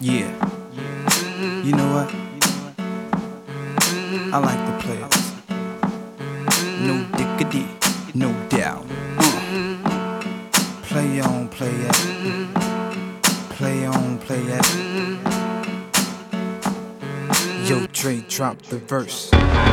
Yeah, you know what? I like the players. No diggity, no doubt. Play on, play it. Play on, play it. Yo, Dre, drop the verse.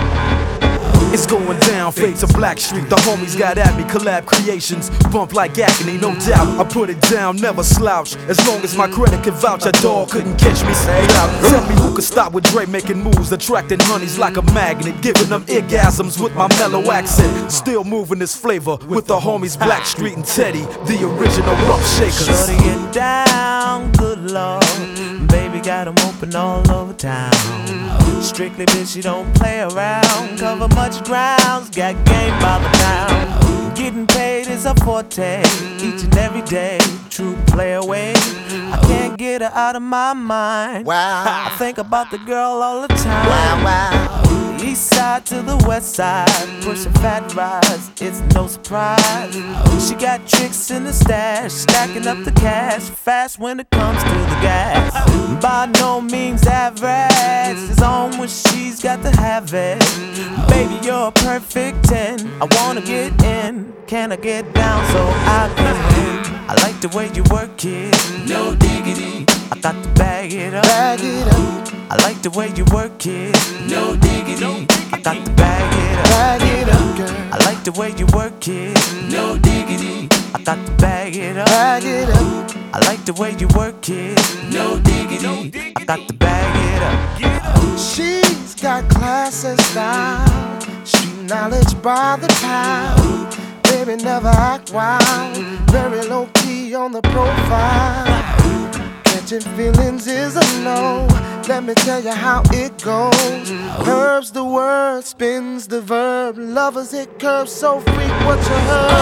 It's going down, fade to Blackstreet. The homies got at me, collab creations. Bump like agony, no doubt. I put it down, never slouch. As long as my credit can vouch, a dog couldn't catch me, say out. Tell me who could stop with Dre making moves, attracting honeys like a magnet, giving them orgasms with my mellow accent. Still moving this flavor with the homies Blackstreet and Teddy, the original rough shakers. Shorty get down, good lord. Baby got 'em open all over town. Strictly bitch, she don't play around. Cover much grounds, got game by the pound. Getting paid is a forte, each and every day. True play away, I can't get her out of my mind. Wow. I think about the girl all the time. Wow, wow. East side to the west side, pushing fat rides, it's no surprise. She got tricks in the stash, stacking up the cash, fast when it comes to the gas. By no means average, it's on when she's got to have it. Baby, you're a perfect 10, I wanna get in. Can I get down so I can win? I like the way you work it, no diggity. I got to bag it up. Bag it up. I like the way you work it, no diggity. I got to bag it up. Bag it up, girl. I like the way you work it, no diggity. I got to bag it up. Bag it up. I like the way you work it, no diggity. I got to bag it up. She's got class and style, street knowledge by the pound. Baby never act wild, very low key on the profile. Catching feelings is a no. Let me tell you how it goes. Curves the word, spins the verb. Lovers it curves so freak what you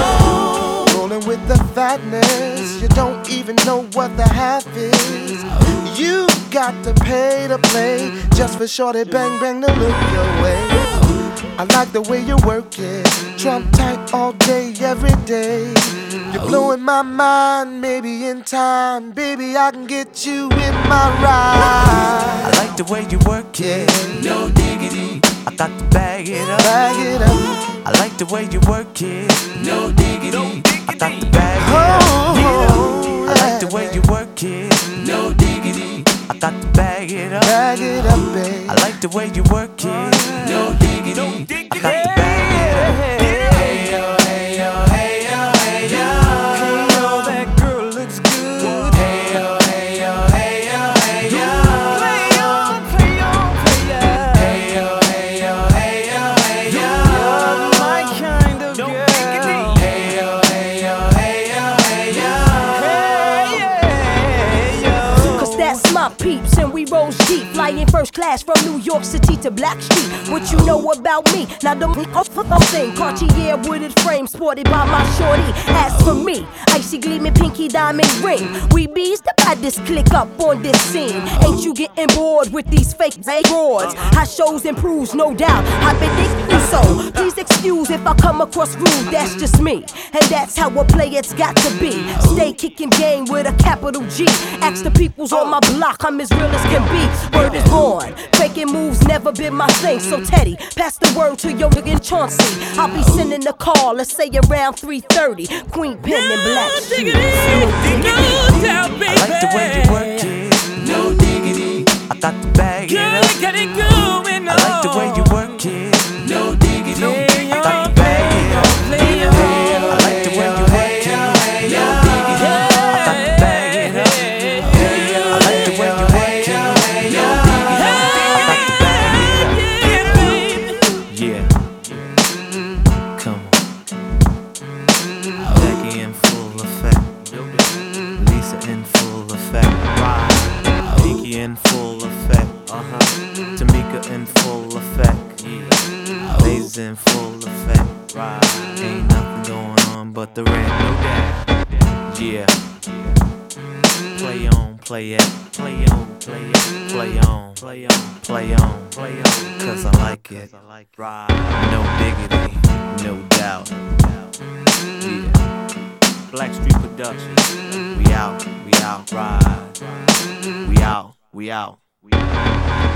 heard. Rolling with the fatness, you don't even know what the half is. You got to pay to play just for shorty bang bang to look your way. I like the way you work it, Trump tight all day, every day. You're blowing my mind, maybe in time, baby I can get you in my ride. I like the way you work it, no diggity. I got to bag it up. Bag it up. I like the way you work it, no diggity. I got to bag it up. I like the way you work it, no diggity. I got to bag it up. Bag it up, babe. I like the way you work it, no diggity. I got to bag it up. Hey yo, hey yo, hey yo, hey yo. Hey yo, that girl looks good. Hey yo, hey yo, hey yo, hey yo. Play on, play on, play on. Hey yo, hey yo, hey yo, hey yo. You're my kind of girl. Hey yo, hey yo, hey yo, hey yo. Hey yo. Cause that's my peeps and we rose deep. Flying first class from New York City to Blackstreet. What you know about me? Now the thing Cartier wooded frame sported by my shorty. As for me, icy gleaming pinky diamond ring. We bees the baddest click up on this scene. Ain't you getting bored with these fake broads? How shows improves, no doubt. I've been thinking so. Please excuse if I come across rude, that's just me. And that's how a player's got to be. Stay kicking game with a capital G. Ask the peoples on my block, I'm as real as can be. Word is born, faking moves never been my thing. So Teddy, pass the word to your nigga Chauncey. I'll be sending the call, let's say around 3:30. Queen Pen and Blackstreet. I like the way you work it, no diggity. I got to bag it up. I like the way you work it, no diggity. I got to bag it up. I like the way you work it, no diggity. I got to bag it up. I like the way you work it, no diggity. I got to bag it up. Yeah, come on. Becky in full effect. Lisa in full effect. Pinky in full effect. Tamika in full effect. Lazy in full effect. Ain't nothing going on but the rent. Yeah. Play on, play it. Play on, play it. Play on, play on, play on, play on. Cause I like it. No diggity, no doubt. Yeah. Blackstreet Productions. We out, ride. We out. We out.